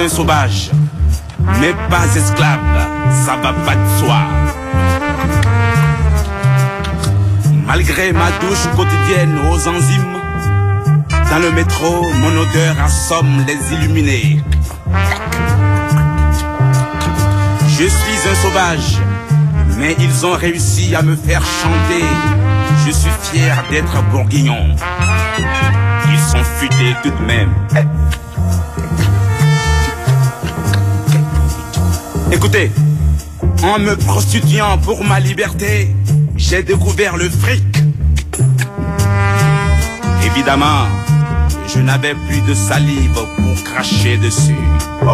un sauvage, mais pas esclave, ça va pas de soi. Malgré ma douche quotidienne aux enzymes, dans le métro, mon odeur assomme les illuminés. Je suis un sauvage, mais ils ont réussi à me faire chanter. Je suis fier d'être bourguignon. Ils sont futés tout de même. Écoutez, en me prostituant pour ma liberté, j'ai découvert le fric. Évidemment, je n'avais plus de salive pour cracher dessus. Oh.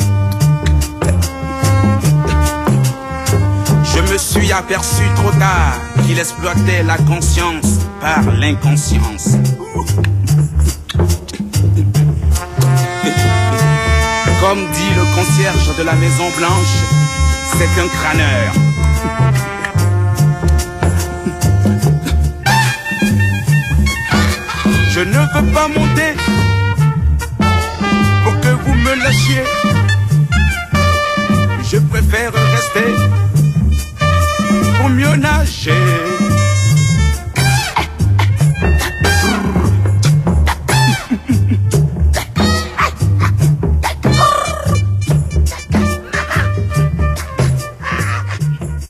Je me suis aperçu trop tard qu'il exploitait la conscience par l'inconscience. Comme dit le concierge de la Maison Blanche, c'est un crâneur. Je ne veux pas monter pour que vous me lâchiez. Je préfère rester pour mieux nager.